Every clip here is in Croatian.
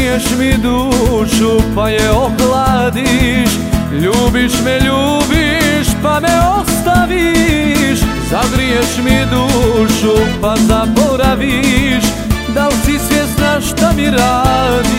Zagriješ mi dušu pa je ohladiš, ljubiš me, ljubiš pa me ostaviš. Zagriješ mi dušu pa zaboraviš, da li si svjesna šta mi radiš?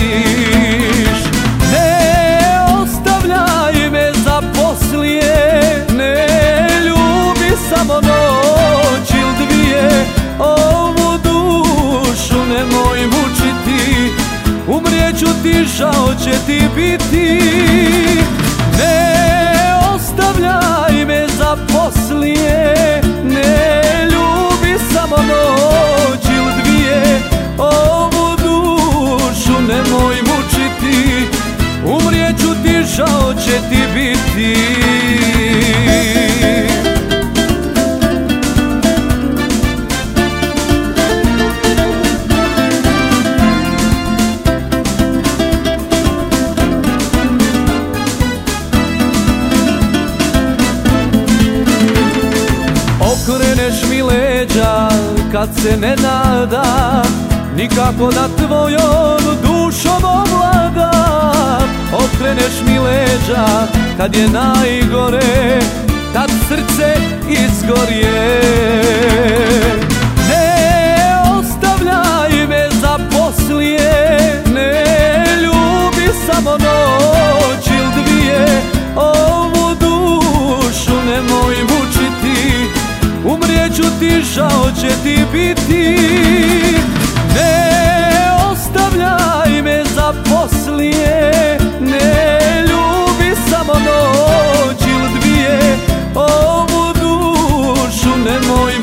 Ne ostavljaj me za poslije, ne ljubi samo noć ili dvije. Ovu dušu nemoj mučiti, umrijeću ti, žao će ti biti. Ne ostavljaj me za poslije, ne ljubi samo noć ili dvije. Ovu dušu nemoj mučiti, umrijeću ti, žao će ti biti. Okreneš mi leđa kad se ne nada, nikako da tvojom dušom ovladam. Okreneš mi leđa kad je najgore, tad srce izgorje. Ne ostavljaj me za poslije, ne ljubi samo noć ili dvije. Ovu dušu nemoj mučiti, umrijeću ti, žao će ti biti. Ne ostavljaj me za poslije, ne ljubi samo noć ili dvije. Ovu dušu nemoj